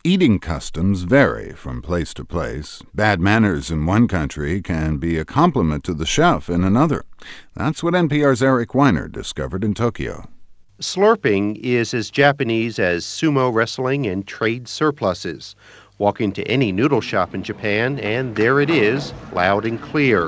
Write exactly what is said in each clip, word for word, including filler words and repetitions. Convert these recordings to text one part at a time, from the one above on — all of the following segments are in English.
Eating customs vary from place to place. Bad manners in one country can be a compliment to the chef in another. That's what N P R's Eric Weiner discovered in Tokyo. Slurping is as Japanese as sumo wrestling and trade surpluses. Walk into any noodle shop in Japan, and there it is, loud and clear.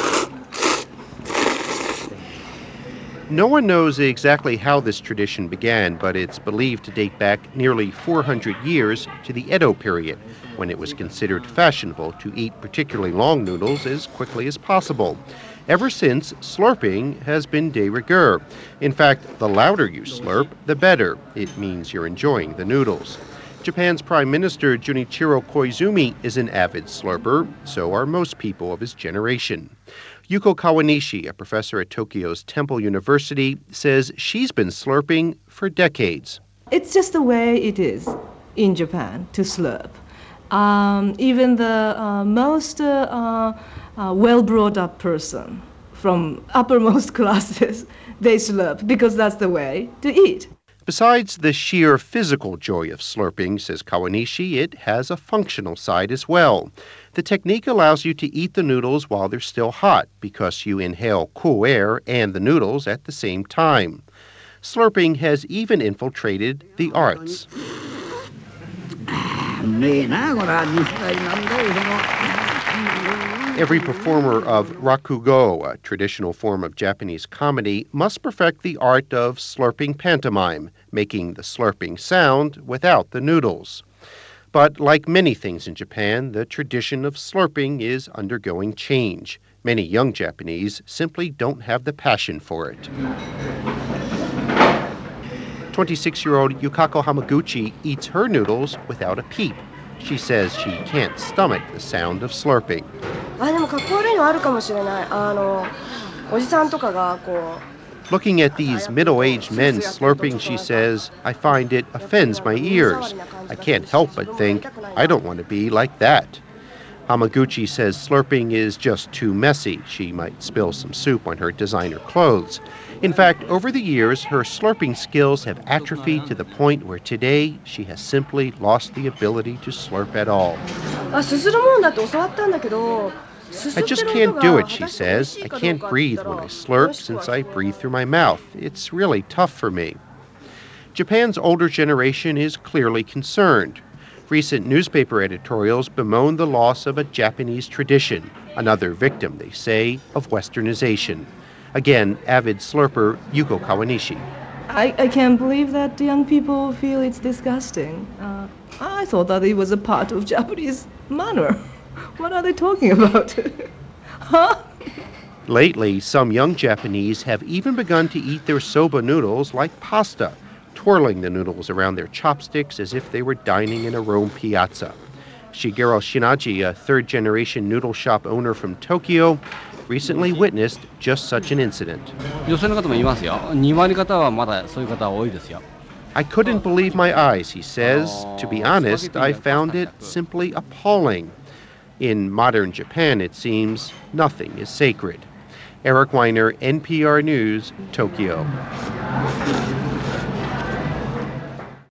No one knows exactly how this tradition began, but it's believed to date back nearly four hundred years to the Edo period, when it was considered fashionable to eat particularly long noodles as quickly as possible. Ever since, slurping has been de rigueur. In fact, the louder you slurp, the better. It means you're enjoying the noodles. Japan's Prime Minister Junichiro Koizumi is an avid slurper. So are most people of his generation. Yuko Kawanishi, a professor at Tokyo's Temple University, says she's been slurping for decades. It's just the way it is in Japan to slurp. Um, even the uh, most uh, uh, well-brought-up person from uppermost classes, they slurp because that's the way to eat. Besides the sheer physical joy of slurping, says Kawanishi, it has a functional side as well. The technique allows you to eat the noodles while they're still hot because you inhale cool air and the noodles at the same time. Slurping has even infiltrated the arts. Every performer of rakugo, a traditional form of Japanese comedy, must perfect the art of slurping pantomime, making the slurping sound without the noodles. But like many things in Japan, the tradition of slurping is undergoing change. Many young Japanese simply don't have the passion for it. twenty-six-year-old Yukako Hamaguchi eats her noodles without a peep. She says she can't stomach the sound of slurping. Looking at these middle-aged men slurping, she says, I find it offends my ears. I can't help but think, I don't want to be like that. Hamaguchi says slurping is just too messy. She might spill some soup on her designer clothes. In fact, over the years, her slurping skills have atrophied to the point where today she has simply lost the ability to slurp at all. I just can't do it, she says. I can't breathe when I slurp since I breathe through my mouth. It's really tough for me. Japan's older generation is clearly concerned. Recent newspaper editorials bemoan the loss of a Japanese tradition, another victim, they say, of westernization. Again, avid slurper Yuko Kawanishi. I, I can't believe that young people feel it's disgusting. Uh, I thought that it was a part of Japanese manner. What are they talking about? Huh? Lately, some young Japanese have even begun to eat their soba noodles like pasta, twirling the noodles around their chopsticks as if they were dining in a Rome piazza. Shigeru Shinaji, a third-generation noodle shop owner from Tokyo, recently witnessed just such an incident. I couldn't believe my eyes, he says. To be honest, I found it simply appalling. In modern Japan, it seems, nothing is sacred. Eric Weiner, N P R News, Tokyo.